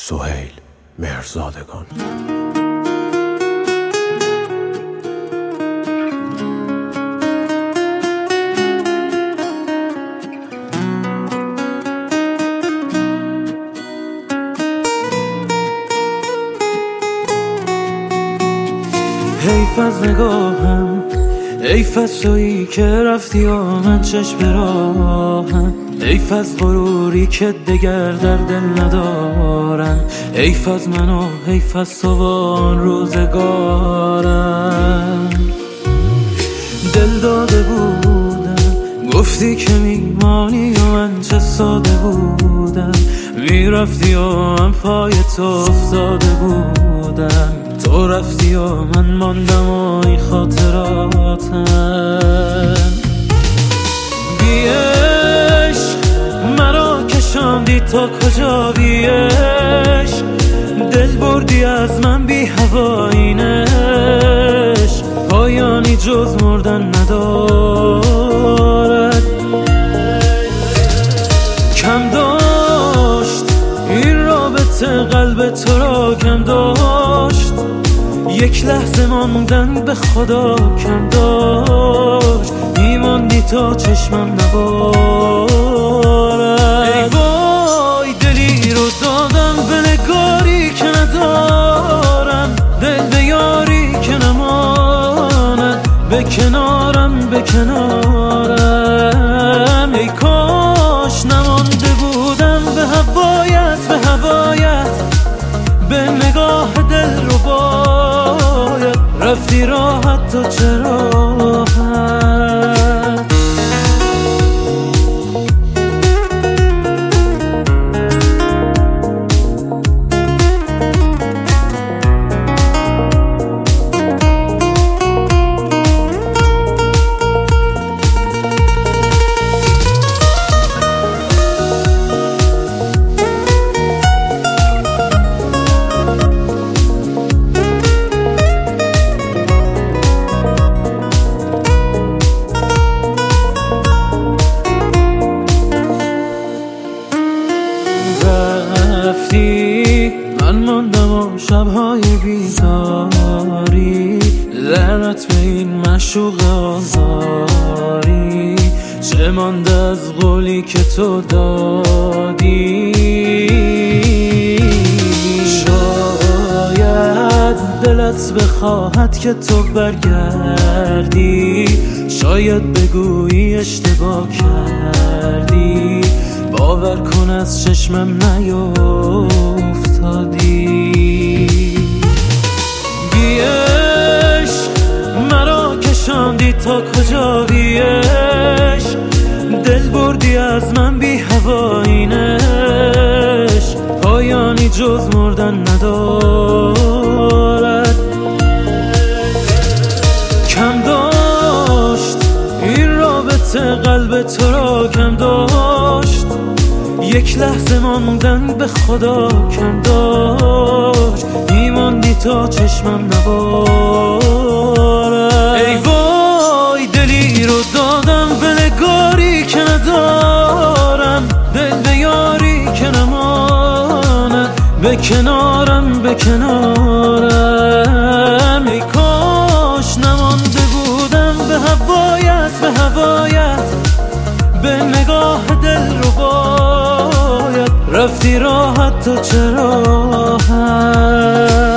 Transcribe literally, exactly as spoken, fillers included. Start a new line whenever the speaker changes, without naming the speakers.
سهیل مهرزادگان.
حیف از نگاهم، حیف از تویی که رفتی و من چشم راهم، حیف از غروری که دگر در دل ندارم، حیف از من و حیف از تو و آن روزگارم. دل داده بودم گفتی که میمانی و من چه ساده بودم، میرفتی و من پای تو افتاده بودم، تو رفتی و من ماندم و این خاطراتم. بی عشق مرا کشاندی تا کجا، بی عشق دل بردی از من، بی هوایی عشق پایانی جز مردن ندارد. کم داشت این رابطه قلب تو را، کم داشت یک لحظه ماندن به خدا، کم داشت میماندی تا چشمم نبارد. ای وای دلی رو دادم به نگاری که ندارم، دل به یاری که نماند، به کنارم به کنارم. ای کاش نمانده بودم به هوایت، به هوایت به نگاه دل رو باید رفتی راحت تو چرا راحت. من ماندم و شبهای بیداری، لعنت به این معشوق آزاری، چه مانده از قولی که تو دادی. شاید دلت بخواهد که تو برگردی، شاید بگویی اشتباه کردی، باور کن از چشمم نیفتادی. بی عشق مرا کشاندی تا کجا، بی عشق دل بردی از من، بی هوایی عشق پایانی جز مردن ندارد. کم داشت این رابطه قلب تو را، کم داشت یک لحظه ماندن به خدا، کم داشت میماندی تا چشمم نبارد. ای وای دلی رو دادم به نگاری که ندارم، دل به یاری که نماند، به کنارم به کنارم. ای کاش نمانده بودم به هوایت، به هوایت به نگاه دل رو باید رفتی راحت تو چرا راحت.